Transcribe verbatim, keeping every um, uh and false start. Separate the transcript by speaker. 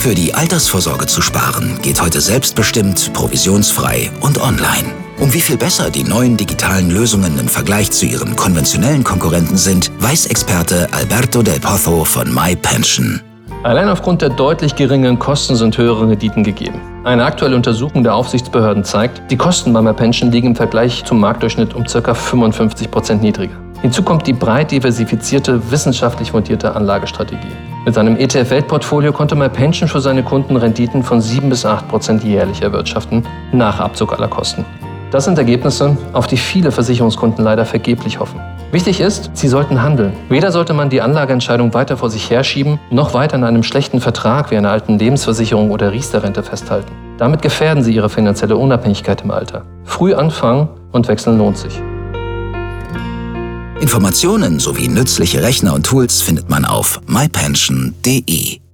Speaker 1: Für die Altersvorsorge zu sparen geht heute selbstbestimmt, provisionsfrei und online. Um wie viel besser die neuen digitalen Lösungen im Vergleich zu ihren konventionellen Konkurrenten sind, weiß Experte Alberto Del Pozo von MyPension.
Speaker 2: Allein aufgrund der deutlich geringeren Kosten sind höhere Renditen gegeben. Eine aktuelle Untersuchung der Aufsichtsbehörden zeigt, die Kosten bei MyPension liegen im Vergleich zum Marktdurchschnitt um ca. fünfundfünfzig Prozent niedriger. Hinzu kommt die breit diversifizierte, wissenschaftlich fundierte Anlagestrategie. Mit seinem E T F-Weltportfolio konnte MyPension für seine Kunden Renditen von sieben bis acht Prozent jährlich erwirtschaften, nach Abzug aller Kosten. Das sind Ergebnisse, auf die viele Versicherungskunden leider vergeblich hoffen. Wichtig ist, sie sollten handeln. Weder sollte man die Anlageentscheidung weiter vor sich herschieben, noch weiter an einem schlechten Vertrag wie einer alten Lebensversicherung oder Riester-Rente festhalten. Damit gefährden sie ihre finanzielle Unabhängigkeit im Alter. Früh anfangen und wechseln lohnt sich.
Speaker 1: Informationen sowie nützliche Rechner und Tools findet man auf my pension punkt de.